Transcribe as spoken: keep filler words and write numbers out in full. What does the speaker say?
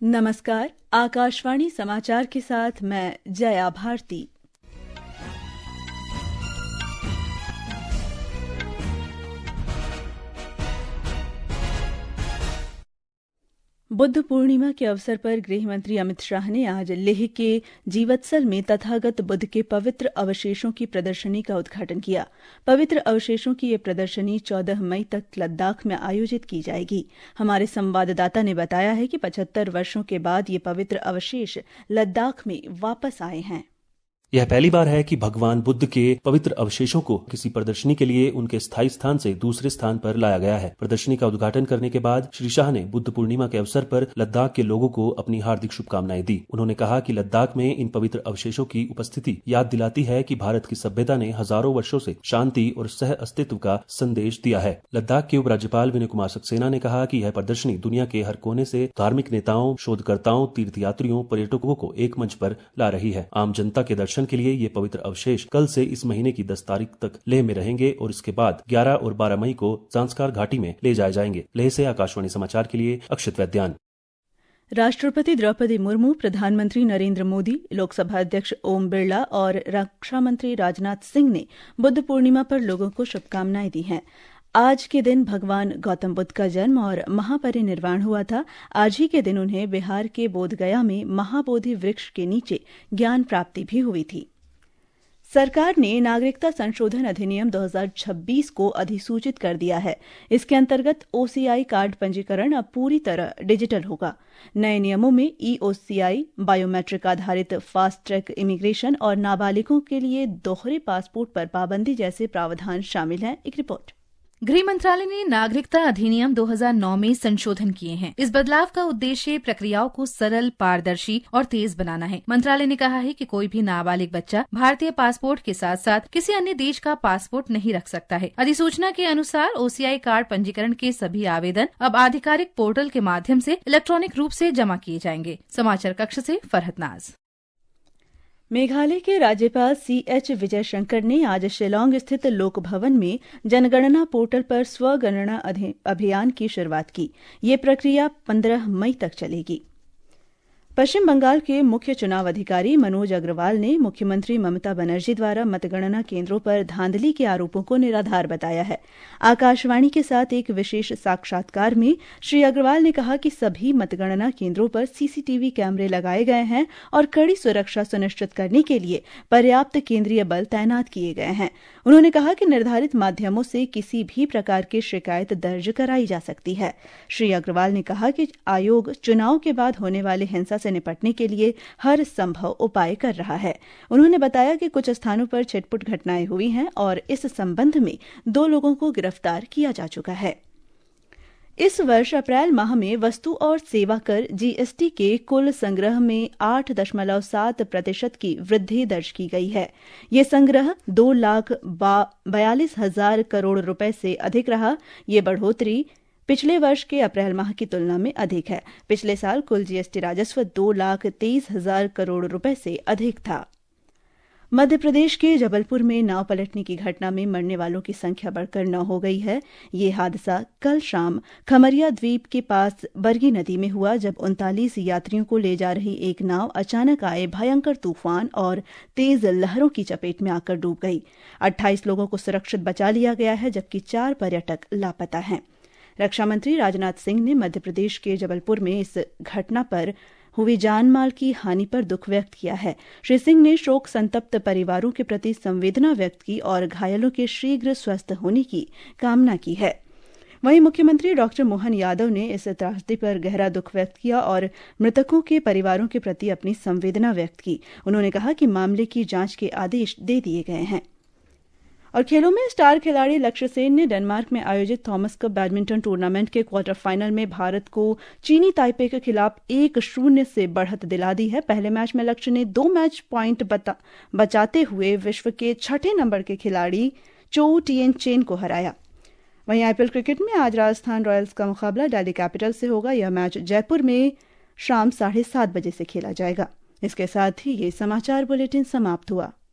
नमस्कार, आकाशवाणी समाचार के साथ मैं जया भारती। बुद्ध पूर्णिमा के अवसर पर गृह मंत्री अमित शाह ने आज लेह के जीवत्सल में तथागत बुद्ध के पवित्र अवशेषों की प्रदर्शनी का उद्घाटन किया। पवित्र अवशेषों की ये प्रदर्शनी चौदह मई तक लद्दाख में आयोजित की जाएगी। हमारे संवाददाता ने बताया है कि पचहत्तर वर्षों के बाद ये पवित्र अवशेष लद्दाख में वापस आए हैं। यह पहली बार है कि भगवान बुद्ध के पवित्र अवशेषों को किसी प्रदर्शनी के लिए उनके स्थायी स्थान से दूसरे स्थान पर लाया गया है। प्रदर्शनी का उद्घाटन करने के बाद श्री शाह ने बुद्ध पूर्णिमा के अवसर पर लद्दाख के लोगों को अपनी हार्दिक शुभकामनाएं दी। उन्होंने कहा कि लद्दाख में इन पवित्र अवशेषों की उपस्थिति याद दिलाती है कि भारत की सभ्यता ने हजारों वर्षों से शांति और सह अस्तित्व का संदेश दिया है। लद्दाख के उपराज्यपाल विनय कुमार सक्सेना ने कहा कि यह प्रदर्शनी दुनिया के हर कोने से धार्मिक नेताओं, शोधकर्ताओं, तीर्थयात्रियों, पर्यटकों को एक मंच पर ला रही है। आम जनता के दर्शन के लिए ये पवित्र अवशेष कल से इस महीने की दस तारीख तक लेह में रहेंगे और इसके बाद ग्यारह और बारह मई को ज़ांस्कार घाटी में ले जाए जाएंगे। लेह से आकाशवाणी समाचार के लिए अक्षित वैद्यान। राष्ट्रपति द्रौपदी मुर्मू, प्रधानमंत्री नरेंद्र मोदी, लोकसभा अध्यक्ष ओम बिरला और रक्षा मंत्री राजनाथ सिंह ने बुद्ध पूर्णिमा पर लोगों को शुभकामनाएं दी हैं। आज के दिन भगवान गौतम बुद्ध का जन्म और महापरिनिर्वाण हुआ था। आज ही के दिन उन्हें बिहार के बोधगया में महाबोधि वृक्ष के नीचे ज्ञान प्राप्ति भी हुई थी। सरकार ने नागरिकता संशोधन अधिनियम दो हज़ार छब्बीस को अधिसूचित कर दिया है। इसके अंतर्गत ओसीआई कार्ड पंजीकरण अब पूरी तरह डिजिटल होगा। नए नियमों में ई ओसीआई, बायोमेट्रिक आधारित फास्ट ट्रैक इमिग्रेशन और नाबालिगों के लिए दोहरे पासपोर्ट पर पाबंदी जैसे प्रावधान शामिल हैं। एक रिपोर्ट। गृह मंत्रालय ने नागरिकता अधिनियम दो हज़ार नौ में संशोधन किए हैं। इस बदलाव का उद्देश्य प्रक्रियाओं को सरल, पारदर्शी और तेज बनाना है। मंत्रालय ने कहा है कि कोई भी नाबालिग बच्चा भारतीय पासपोर्ट के साथ साथ किसी अन्य देश का पासपोर्ट नहीं रख सकता है। अधिसूचना के अनुसार ओसीआई कार्ड पंजीकरण के सभी आवेदन अब आधिकारिक पोर्टल के माध्यम से इलेक्ट्रॉनिक रूप से जमा किए जाएंगे। समाचार कक्ष से फरहत नाज। मेघालय के राज्यपाल सी एच विजय शंकर ने आज शिलांग स्थित लोक भवन में जनगणना पोर्टल पर स्वगणना अभियान की शुरुआत की। ये प्रक्रिया पंद्रह मई तक चलेगी। पश्चिम बंगाल के मुख्य चुनाव अधिकारी मनोज अग्रवाल ने मुख्यमंत्री ममता बनर्जी द्वारा मतगणना केंद्रों पर धांधली के आरोपों को निराधार बताया है। आकाशवाणी के साथ एक विशेष साक्षात्कार में श्री अग्रवाल ने कहा कि सभी मतगणना केंद्रों पर सीसीटीवी कैमरे लगाए गए हैं और कड़ी सुरक्षा सुनिश्चित करने के लिए पर्याप्त केंद्रीय बल तैनात किए गए हैं। उन्होंने कहा कि निर्धारित माध्यमों से किसी भी प्रकार की शिकायत दर्ज कराई जा सकती है। श्री अग्रवाल ने कहा कि आयोग चुनाव के बाद होने वाली हिंसा से निपटने के लिए हर संभव उपाय कर रहा है। उन्होंने बताया कि कुछ स्थानों पर छिटपुट घटनाएं हुई हैं और इस संबंध में दो लोगों को गिरफ्तार किया जा चुका है। इस वर्ष अप्रैल माह में वस्तु और सेवा कर जीएसटी के कुल संग्रह में आठ दशमलव सात प्रतिशत की वृद्धि दर्ज की गई है। ये संग्रह दो लाख बयालीस हजार करोड़ रुपए से अधिक रहा। ये बढ़ोतरी पिछले वर्ष के अप्रैल माह की तुलना में अधिक है। पिछले साल कुल जीएसटी राजस्व दो लाख तेईस हजार करोड़ रुपए से अधिक था। मध्य प्रदेश के जबलपुर में नाव पलटने की घटना में मरने वालों की संख्या बढ़कर नौ हो गई है। ये हादसा कल शाम खमरिया द्वीप के पास बरगी नदी में हुआ, जब उनतालीस यात्रियों को ले जा रही एक नाव अचानक आए भयंकर तूफान और तेज लहरों की चपेट में आकर डूब गई। अट्ठाईस लोगों को सुरक्षित बचा लिया गया है, जबकि चार पर्यटक लापता हैं। रक्षा मंत्री राजनाथ सिंह ने मध्य प्रदेश के जबलपुर में इस घटना पर हुई जानमाल की हानि पर दुख व्यक्त किया है। श्री सिंह ने शोक संतप्त परिवारों के प्रति संवेदना व्यक्त की और घायलों के शीघ्र स्वस्थ होने की कामना की है। वहीं मुख्यमंत्री डॉक्टर मोहन यादव ने इस त्रासदी पर गहरा दुख व्यक्त किया और मृतकों के परिवारों के प्रति अपनी संवेदना व्यक्त की। उन्होंने कहा कि मामले की जांच के आदेश दे दिए गए हैं। और खेलों में स्टार खिलाड़ी लक्ष्य सेन ने डेनमार्क में आयोजित थॉमस कप बैडमिंटन टूर्नामेंट के क्वार्टर फाइनल में भारत को चीनी ताइपे के खिलाफ एक शून्य से बढ़त दिला दी है। पहले मैच में लक्ष्य ने दो मैच पॉइंट बचाते हुए विश्व के छठे नंबर के खिलाड़ी चोऊ टिएन चेन को हराया। वहीं आईपीएल क्रिकेट में आज राजस्थान रॉयल्स का मुकाबला दिल्ली कैपिटल से होगा। यह मैच जयपुर में शाम साढ़े सात बजे से खेला जाएगा। इसके साथ ही ये समाचार बुलेटिन समाप्त हुआ।